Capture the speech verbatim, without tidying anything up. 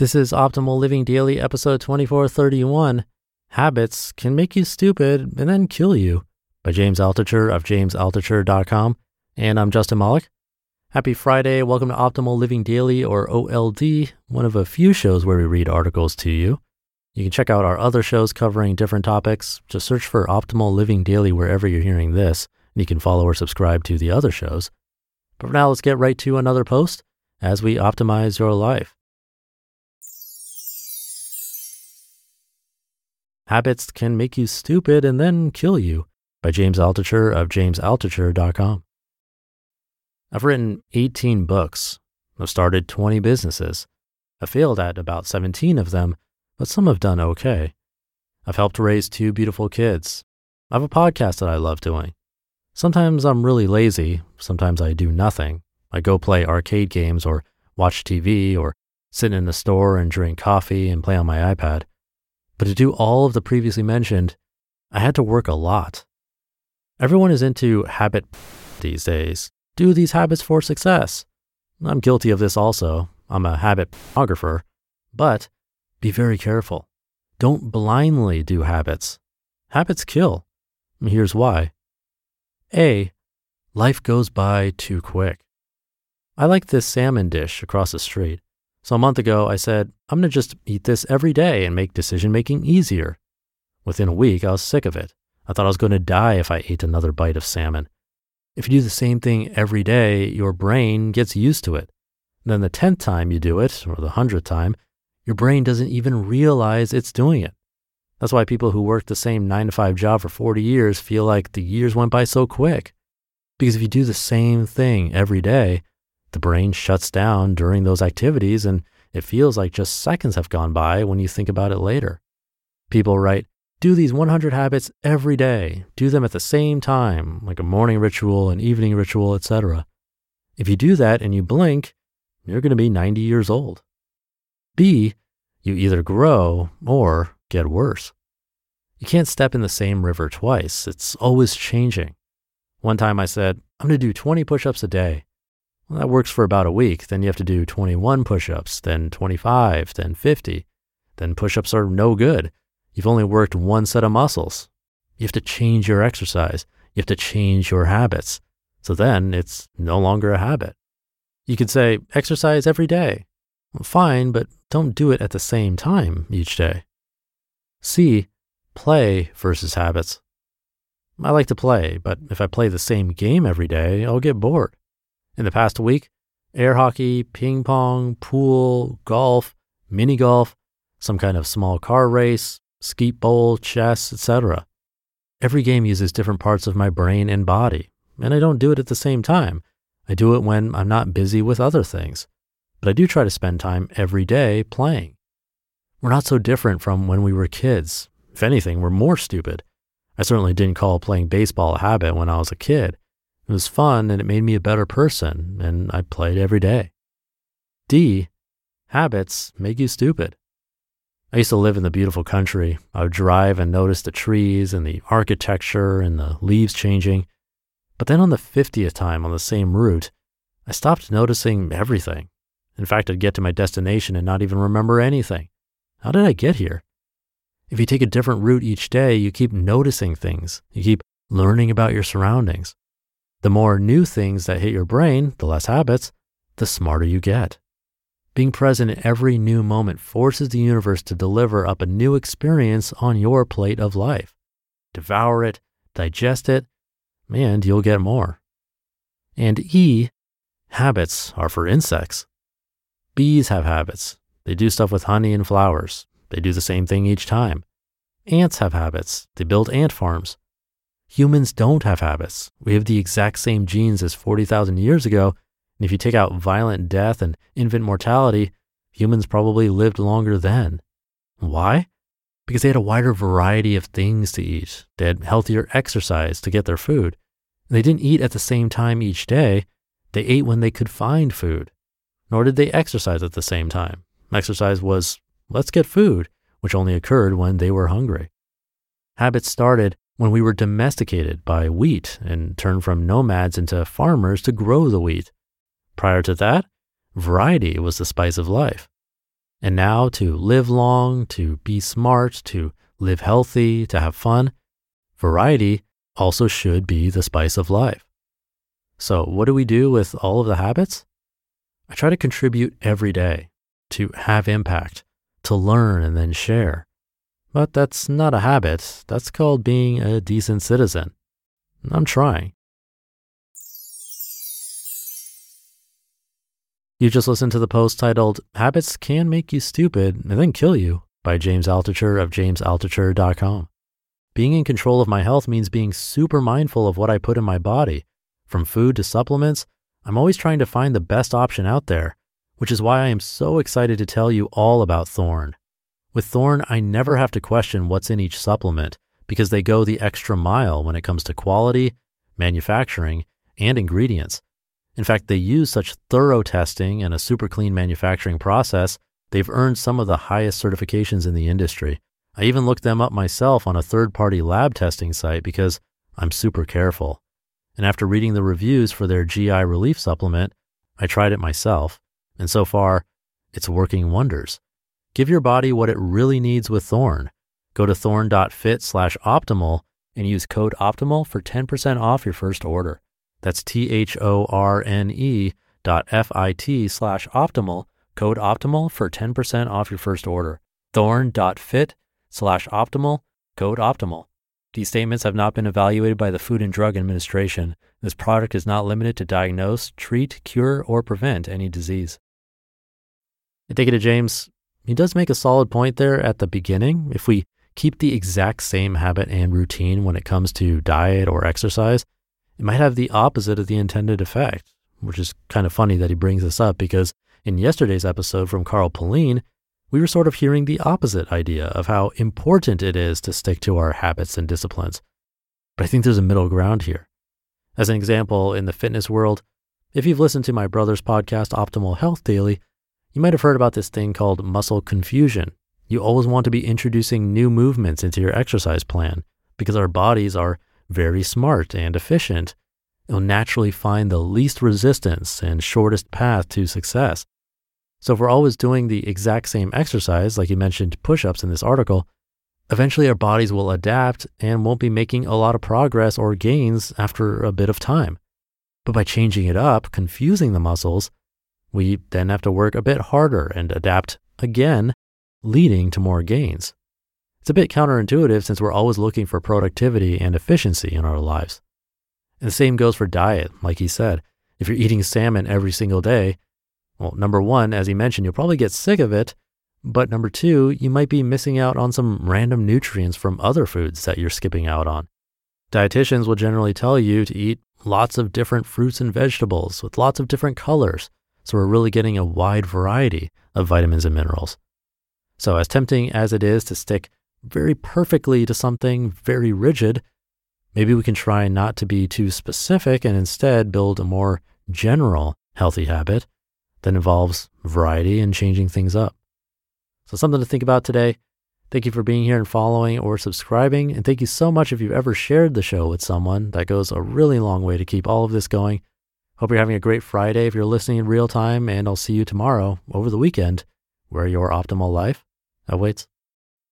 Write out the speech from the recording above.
This is Optimal Living Daily, episode twenty-four thirty-one. Habits Can Make You Stupid and Then Kill You, by James Altucher of james altucher dot com. And I'm Justin Malik. Happy Friday. Welcome to Optimal Living Daily, or O L D, one of a few shows where we read articles to you. You can check out our other shows covering different topics. Just search for Optimal Living Daily wherever you're hearing this, and you can follow or subscribe to the other shows. But for now, let's get right to another post as we optimize your life. Habits Can Make You Stupid and Then Kill You, by James Altucher of james altucher dot com. I've written eighteen books. I've started twenty businesses. I've failed at about seventeen of them, but some have done okay. I've helped raise two beautiful kids. I have a podcast that I love doing. Sometimes I'm really lazy. Sometimes I do nothing. I go play arcade games or watch T V or sit in a store and drink coffee and play on my iPad. But to do all of the previously mentioned, I had to work a lot. Everyone is into habit these days. Do these habits for success. I'm guilty of this also. I'm a habit photographer. But be very careful. Don't blindly do habits. Habits kill. And here's why. A, life goes by too quick. I like this salmon dish across the street. So a month ago, I said, I'm going to just eat this every day and make decision-making easier. Within a week, I was sick of it. I thought I was going to die if I ate another bite of salmon. If you do the same thing every day, your brain gets used to it. And then the tenth time you do it, or the hundredth time, your brain doesn't even realize it's doing it. That's why people who work the same nine to five job for forty years feel like the years went by so quick. Because if you do the same thing every day, the brain shuts down during those activities and it feels like just seconds have gone by when you think about it later. People write, do these one hundred habits every day. Do them at the same time, like a morning ritual, an evening ritual, et cetera. If you do that and you blink, you're going to be ninety years old. B, you either grow or get worse. You can't step in the same river twice. It's always changing. One time I said, I'm going to do twenty push-ups a day. Well, that works for about a week. Then you have to do twenty-one push-ups, then twenty-five, then fifty. Then push-ups are no good. You've only worked one set of muscles. You have to change your exercise. You have to change your habits. So then it's no longer a habit. You could say, exercise every day. Well, fine, but don't do it at the same time each day. C, play versus habits. I like to play, but if I play the same game every day, I'll get bored. In the past week, air hockey, ping pong, pool, golf, mini golf, some kind of small car race, skeet bowl, chess, et cetera. Every game uses different parts of my brain and body, and I don't do it at the same time. I do it when I'm not busy with other things, but I do try to spend time every day playing. We're not so different from when we were kids. If anything, we're more stupid. I certainly didn't call playing baseball a habit when I was a kid. It was fun and it made me a better person, and I played every day. D, habits make you stupid. I used to live in the beautiful country. I would drive and notice the trees and the architecture and the leaves changing. But then on the fiftieth time on the same route, I stopped noticing everything. In fact, I'd get to my destination and not even remember anything. How did I get here? If you take a different route each day, you keep noticing things. You keep learning about your surroundings. The more new things that hit your brain, the less habits, the smarter you get. Being present in every new moment forces the universe to deliver up a new experience on your plate of life. Devour it, digest it, and you'll get more. And E, habits are for insects. Bees have habits. They do stuff with honey and flowers. They do the same thing each time. Ants have habits. They build ant farms. Humans don't have habits. We have the exact same genes as forty thousand years ago, and if you take out violent death and infant mortality, humans probably lived longer then. Why? Because they had a wider variety of things to eat. They had healthier exercise to get their food. And they didn't eat at the same time each day. They ate when they could find food. Nor did they exercise at the same time. Exercise was, let's get food, which only occurred when they were hungry. Habits started when we were domesticated by wheat and turned from nomads into farmers to grow the wheat. Prior to that, variety was the spice of life. And now to live long, to be smart, to live healthy, to have fun, variety also should be the spice of life. So what do we do with all of the habits? I try to contribute every day, to have impact, to learn and then share. But that's not a habit. That's called being a decent citizen. I'm trying. You just listened to the post titled, Habits Can Make You Stupid and Then Kill You by James Altucher of james altucher dot com. Being in control of my health means being super mindful of what I put in my body. From food to supplements, I'm always trying to find the best option out there, which is why I am so excited to tell you all about Thorne. With Thorne, I never have to question what's in each supplement because they go the extra mile when it comes to quality, manufacturing, and ingredients. In fact, they use such thorough testing and a super clean manufacturing process, they've earned some of the highest certifications in the industry. I even looked them up myself on a third-party lab testing site because I'm super careful. And after reading the reviews for their G I relief supplement, I tried it myself. And so far, it's working wonders. Give your body what it really needs with Thorne. Go to thorne.fit slash optimal and use code OPTIMAL for ten percent off your first order. That's T-H-O-R-N-E dot F-I-T slash optimal, code OPTIMAL for ten percent off your first order. Thorne.fit slash optimal, code OPTIMAL. These statements have not been evaluated by the Food and Drug Administration. This product is not limited to diagnose, treat, cure, or prevent any disease. I take it to James. He does make a solid point there at the beginning. If we keep the exact same habit and routine when it comes to diet or exercise, it might have the opposite of the intended effect, which is kind of funny that he brings this up because in yesterday's episode from Carl Pullein, we were sort of hearing the opposite idea of how important it is to stick to our habits and disciplines. But I think there's a middle ground here. As an example, in the fitness world, if you've listened to my brother's podcast, Optimal Health Daily, you might have heard about this thing called muscle confusion. You always want to be introducing new movements into your exercise plan because our bodies are very smart and efficient. It'll naturally find the least resistance and shortest path to success. So if we're always doing the exact same exercise, like you mentioned push-ups in this article, eventually our bodies will adapt and won't be making a lot of progress or gains after a bit of time. But by changing it up, confusing the muscles, we then have to work a bit harder and adapt again, leading to more gains. It's a bit counterintuitive since we're always looking for productivity and efficiency in our lives. And the same goes for diet, like he said. If you're eating salmon every single day, well, number one, as he mentioned, you'll probably get sick of it. But number two, you might be missing out on some random nutrients from other foods that you're skipping out on. Dietitians will generally tell you to eat lots of different fruits and vegetables with lots of different colors. So we're really getting a wide variety of vitamins and minerals. So as tempting as it is to stick very perfectly to something very rigid, maybe we can try not to be too specific and instead build a more general healthy habit that involves variety and changing things up. So something to think about today. Thank you for being here and following or subscribing. And thank you so much if you've ever shared the show with someone. That goes a really long way to keep all of this going. Hope you're having a great Friday if you're listening in real time, and I'll see you tomorrow over the weekend where your optimal life awaits.